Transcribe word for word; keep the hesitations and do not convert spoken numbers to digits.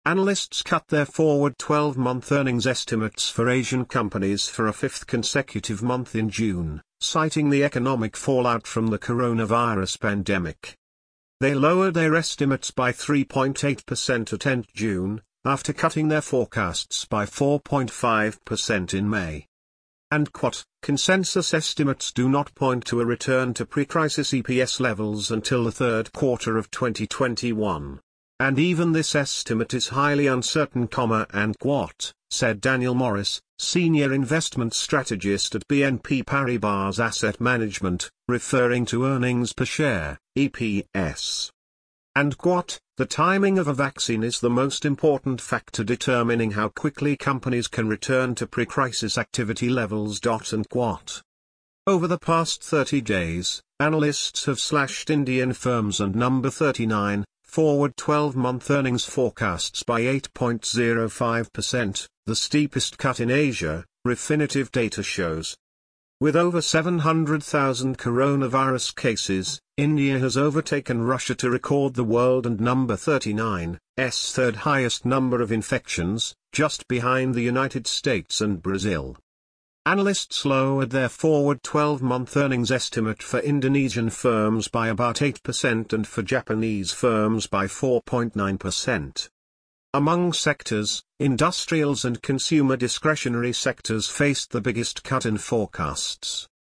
Analysts cut their forward twelve-month earnings estimates for Asian companies for a fifth consecutive month in June, citing the economic fallout from the coronavirus pandemic. They lowered their estimates by three point eight percent at end June, after cutting their forecasts by four point five percent in May. And quote, consensus estimates do not point to a return to pre-crisis E P S levels until the third quarter of twenty twenty-one. And even this estimate is highly uncertain, comma, and quote, said Daniel Morris, senior investment strategist at B N P Paribas Asset Management, referring to earnings per share, E P S. And quote, the timing of a vaccine is the most important factor determining how quickly companies can return to pre-crisis activity levels. And quote. Over the past thirty days, analysts have slashed Indian firms and number thirty-nine, forward twelve-month earnings forecasts by eight point zero five percent, the steepest cut in Asia, Refinitiv data shows. With over seven hundred thousand coronavirus cases, India has overtaken Russia to record the world and number thirty-nine's third highest number of infections, just behind the United States and Brazil. Analysts lowered their forward twelve-month earnings estimate for Indonesian firms by about eight percent and for Japanese firms by four point nine percent. Among sectors, industrials and consumer discretionary sectors faced the biggest cut in forecasts.